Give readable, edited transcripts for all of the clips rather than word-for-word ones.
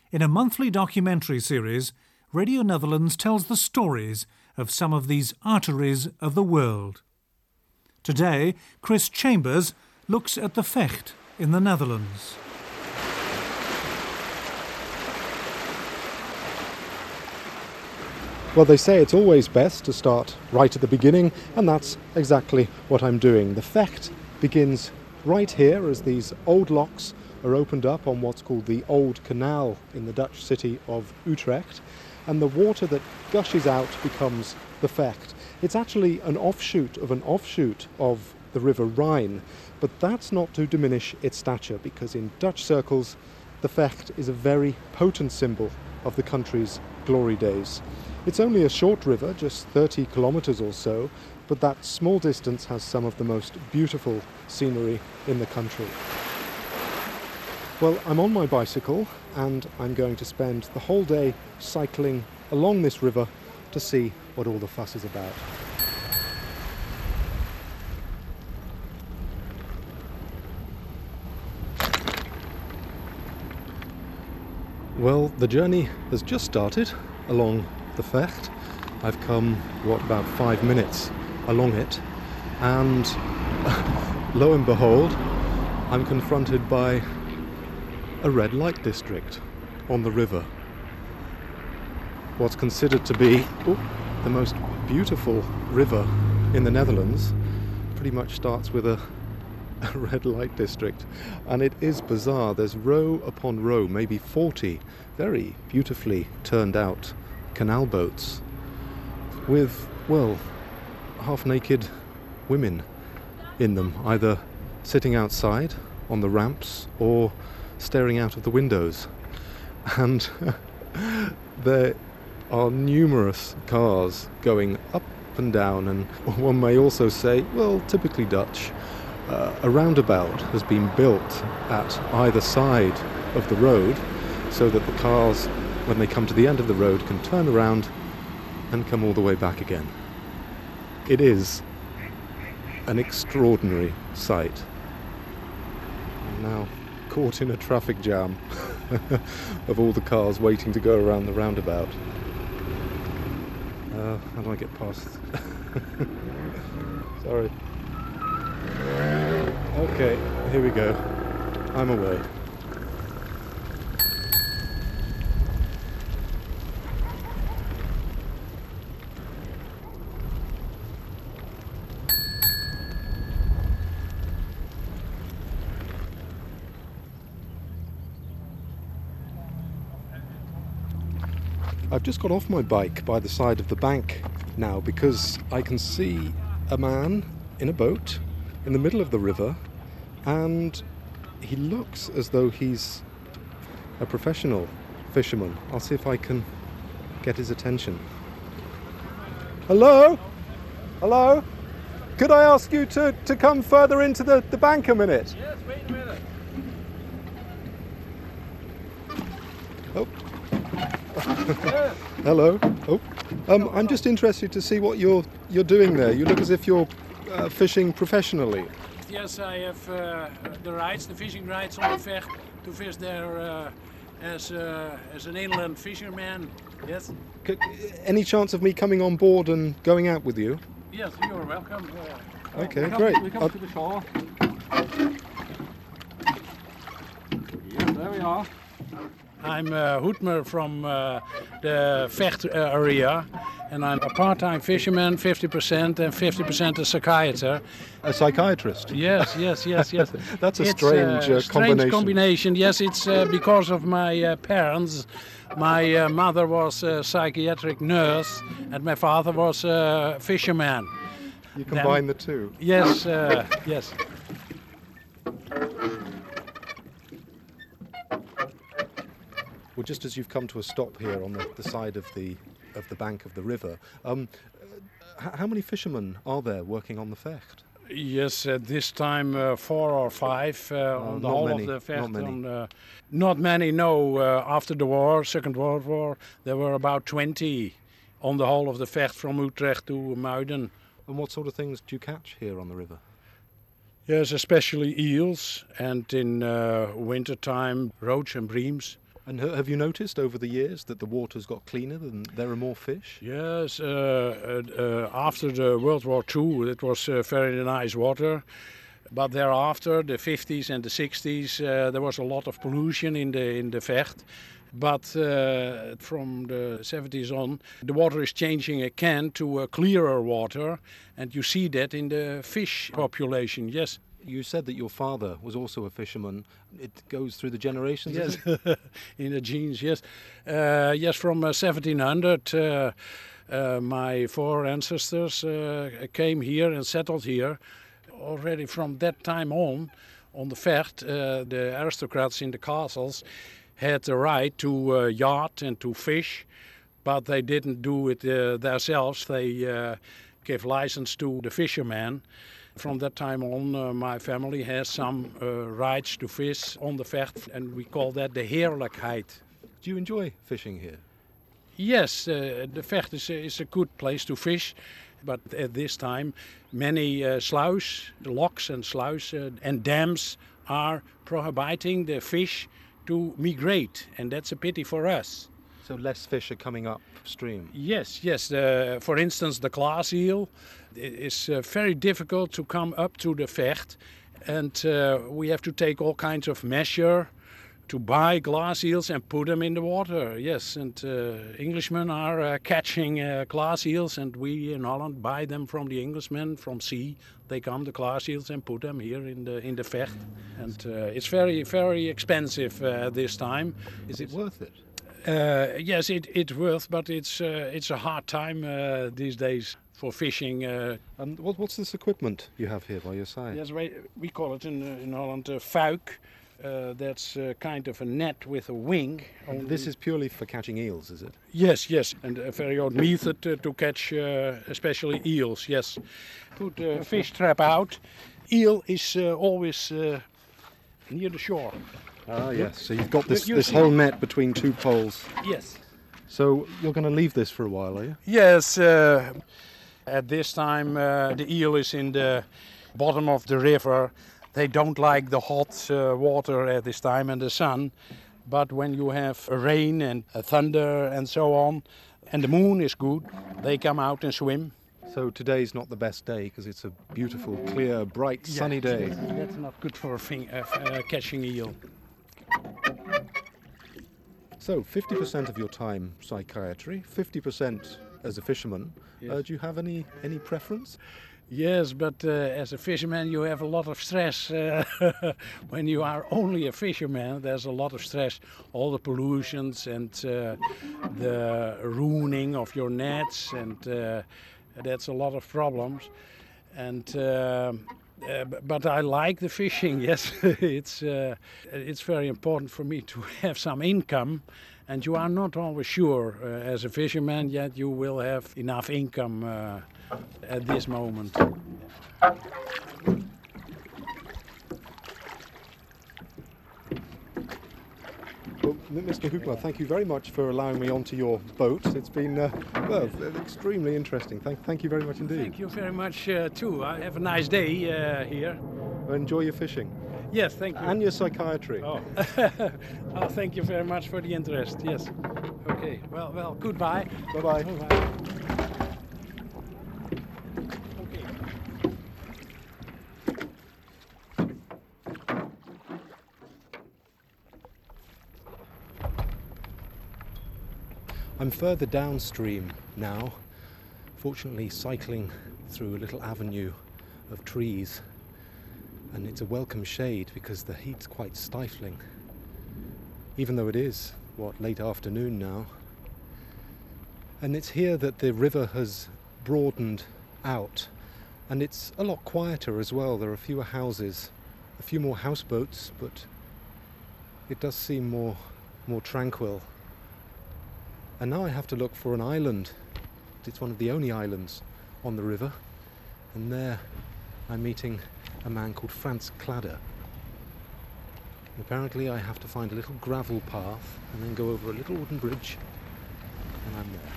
In a monthly documentary series, Radio Netherlands tells the stories of some of these arteries of the world. Today, Chris Chambers looks at the Vecht in the Netherlands. Well, they say it's always best to start right at the beginning, and that's exactly what I'm doing. The Vecht begins right here as these old locks are opened up on what's called the Old Canal in the Dutch city of Utrecht, and the water that gushes out becomes the Vecht. It's actually an offshoot of the River Rhine, but that's not to diminish its stature, because in Dutch circles the Vecht is a very potent symbol of the country's glory days. It's only a short river, just 30 kilometers or so, but that small distance has some of the most beautiful scenery in the country. Well, I'm on my bicycle and I'm going to spend the whole day cycling along this river to see what all the fuss is about. Well, the journey has just started along the Vecht. I've come, about 5 minutes along it, and lo and behold, I'm confronted by a red light district on the river. What's considered to be the most beautiful river in the Netherlands pretty much starts with a red light district, and it is bizarre. There's row upon row, maybe 40 very beautifully turned out canal boats with, half-naked women in them, either sitting outside on the ramps or staring out of the windows. And there are numerous cars going up and down, and one may also say, typically Dutch, a roundabout has been built at either side of the road so that the cars, when they come to the end of the road, can turn around and come all the way back again. It is an extraordinary sight. I'm now caught in a traffic jam of all the cars waiting to go around the roundabout. How do I get past? Sorry. Okay, here we go. I'm away. I've just got off my bike by the side of the bank now because I can see a man in a boat in the middle of the river, and he looks as though he's a professional fisherman. I'll see if I can get his attention. Hello? Hello? Could I ask you to come further into the bank a minute? Yes, wait a minute. Oh. Hello. Oh. I'm just interested to see what you're doing there. You look as if you're fishing professionally. Yes, I have the fishing rights on the Vecht to fish there as an inland fisherman. Yes. Any chance of me coming on board and going out with you? Yes, you're welcome. Okay, great. We come to the shore. Yeah, there we are. I'm Hoedmer from the Vecht area, and I'm a part-time fisherman, 50%, and 50% a psychiatrist. A psychiatrist? Yes. That's a it's strange a strange combination. Yes, it's because of my parents. My mother was a psychiatric nurse, and my father was a fisherman. You combine the two? Yes, yes. Well, just as you've come to a stop here on the side of the bank of the river, how many fishermen are there working on the Vecht? Yes, at this time 4 or 5 on the whole of the Vecht. Not many. No. After the war, Second World War, there were about 20 on the whole of the Vecht from Utrecht to Muiden. And what sort of things do you catch here on the river? Yes, especially eels, and in winter time, roach and breams. And have you noticed over the years that the water's got cleaner and there are more fish? Yes, after the World War II, it was very nice water. But thereafter, the 50s and the 60s, there was a lot of pollution in the Vecht. But from the 70s on, the water is changing again to a clearer water. And you see that in the fish population, yes. You said that your father was also a fisherman. It goes through the generations, Yes, isn't it? in the genes, yes. Yes, from 1700, my four ancestors came here and settled here. Already from that time on the Vecht, the aristocrats in the castles had the right to yacht and to fish, but they didn't do it themselves. They gave license to the fishermen. From that time on, my family has some rights to fish on the Vecht, and we call that the heerlijkheid. Do you enjoy fishing here? Yes, the Vecht is a good place to fish, but at this time many sluice, locks and sluice and dams are prohibiting the fish to migrate, and that's a pity for us. So less fish are coming upstream? Yes. For instance, the glass eel is very difficult to come up to the Vecht, and we have to take all kinds of measure to buy glass eels and put them in the water. Yes, and Englishmen are catching glass eels, and we in Holland buy them from the Englishmen from sea. They come, the glass eels, and put them here in the Vecht. And it's very, very expensive this time. Is it worth it? Yes, it's worth, but it's a hard time these days for fishing. And what's this equipment you have here by your side? Yes, we call it in Holland a fuik. That's kind of a net with a wing. And this is purely for catching eels, is it? Yes, and a very old method to catch especially eels, yes. Put the fish trap out. Eel is always near the shore. Ah, yes. So you've got this You see- whole net between two poles. Yes. So you're going to leave this for a while, are you? Yes, at this time the eel is in the bottom of the river. They don't like the hot water at this time and the sun. But when you have a rain and a thunder and so on, and the moon is good, they come out and swim. So today's not the best day because it's a beautiful, clear, bright, sunny day. That's not good for catching eel. So 50% of your time psychiatry, 50% as a fisherman. Yes. Do you have any preference? Yes, but as a fisherman you have a lot of stress. When you are only a fisherman, there's a lot of stress. All the pollutions and the ruining of your nets, and that's a lot of problems. And but I like the fishing. Yes, it's very important for me to have some income. And you are not always sure as a fisherman yet you will have enough income at this moment. Well, Mr. Hoopla, thank you very much for allowing me onto your boat. It's been, extremely interesting. Thank you very much indeed. Thank you very much too. Have a nice day here. Enjoy your fishing. Yes, thank you. And your psychiatry. Oh. Oh, thank you very much for the interest. Yes. Okay. Well. Goodbye. Bye-bye. Bye-bye. Okay. I'm further downstream now, fortunately cycling through a little avenue of trees, and it's a welcome shade because the heat's quite stifling, even though it is, late afternoon now. And it's here that the river has broadened out, and it's a lot quieter as well. There are fewer houses, a few more houseboats, but it does seem more tranquil. And now I have to look for an island. It's one of the only islands on the river. And there I'm meeting a man called Frans Kladder. Apparently I have to find a little gravel path and then go over a little wooden bridge, and I'm there.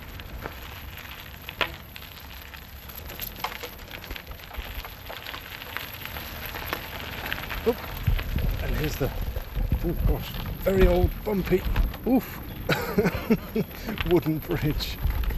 Oh, and here's the... Oh gosh. very old, bumpy, oof, wooden bridge.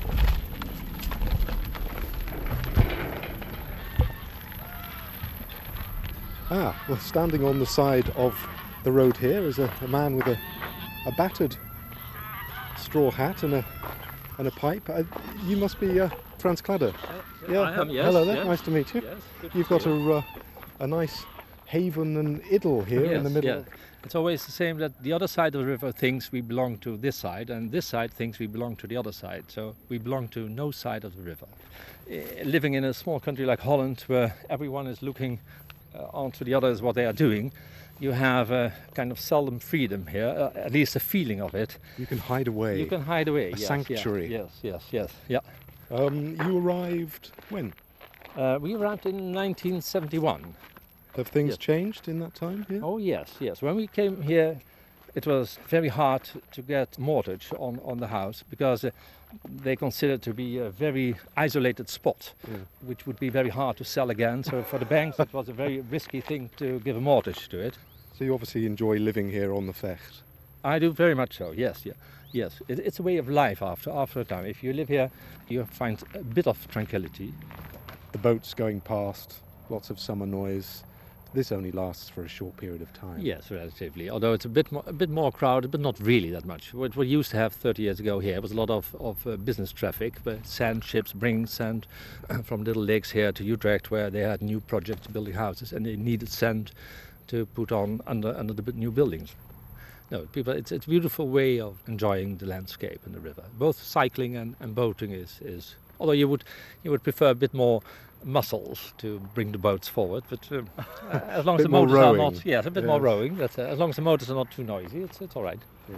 Well, standing on the side of the road here is a man with a battered straw hat and a pipe. You must be Frans Kladder. I am, yes. Hello there, yes. nice to meet you. Yes, good to You've see got you. a nice haven and idyll here in the Yes, middle. yeah. It's always the same that the other side of the river thinks we belong to this side, and this side thinks we belong to the other side. So we belong to no side of the river. Living in a small country like Holland, where everyone is looking onto the others what they are doing, you have a kind of seldom freedom here, at least a feeling of it. You can hide away. You can hide away. A yes, sanctuary. Yes. Yeah. You arrived when? We arrived in 1971. Have things Yes. changed in that time here? Oh yes. When we came here, it was very hard to get mortgage on the house because they considered to be a very isolated spot, which would be very hard to sell again. So for the banks, it was a very risky thing to give a mortgage to it. So you obviously enjoy living here on the Vecht. I do very much so. Yes. It's a way of life after a time. If you live here, you find a bit of tranquility. The boats going past, lots of summer noise. This only lasts for a short period of time. Yes, relatively. Although it's a bit more crowded, but not really that much. What we used to have 30 years ago here was a lot of business traffic, but sand ships bringing sand from little lakes here to Utrecht, where they had new projects building houses, and they needed sand to put on under the new buildings. No, people. It's a beautiful way of enjoying the landscape and the river. Both cycling and boating is. Although you would prefer a bit more muscles to bring the boats forward, but as long as the more motors are rowing. not, yes, a bit more rowing. But as long as the motors are not too noisy, it's all right. Yeah.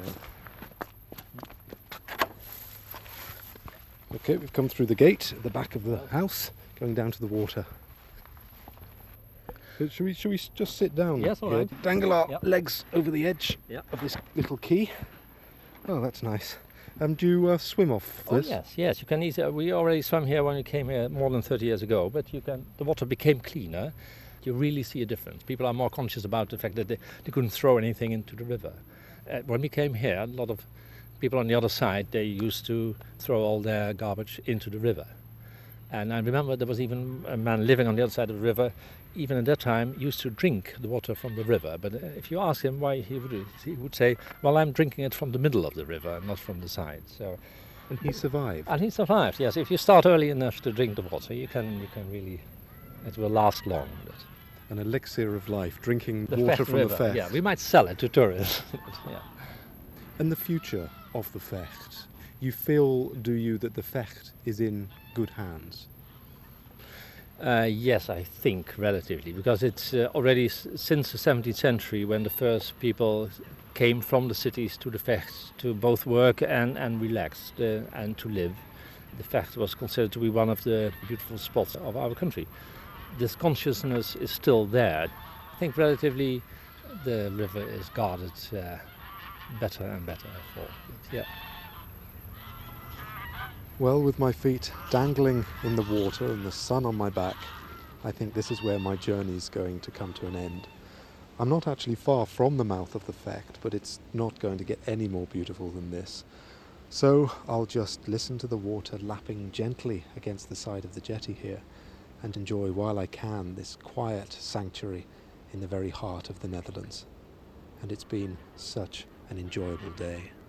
Okay, we've come through the gate at the back of the house, going down to the water. So should we just sit down? Yes, all here, right. Dangle our Yep. legs over the edge Yep. of this little quay. Oh, that's nice. Do you swim off this? Oh yes, you can easily. We already swam here when we came here more than 30 years ago, but the water became cleaner. You really see a difference. People are more conscious about the fact that they couldn't throw anything into the river. When we came here, a lot of people on the other side, they used to throw all their garbage into the river. And I remember there was even a man living on the other side of the river, even at that time, used to drink the water from the river. But if you ask him why he would say, well, I'm drinking it from the middle of the river, not from the side. So, And he survived. and he survived, yes. If you start early enough to drink the water, you can really, it will last long. But An elixir of life, drinking the water Vecht from river, the Vecht. yeah, we might sell it to tourists. Yeah. And the future of the Vecht. You feel, do you, that the Vecht is in good hands? Yes, I think relatively, because it's already since the 17th century when the first people came from the cities to the Vecht to both work and relax and to live. The Vecht was considered to be one of the beautiful spots of our country. This consciousness is still there. I think relatively the river is guarded better and better for it. Yeah. Well, with my feet dangling in the water and the sun on my back, I think this is where my journey's going to come to an end. I'm not actually far from the mouth of the Vecht, but it's not going to get any more beautiful than this. So I'll just listen to the water lapping gently against the side of the jetty here and enjoy while I can this quiet sanctuary in the very heart of the Netherlands. And it's been such an enjoyable day.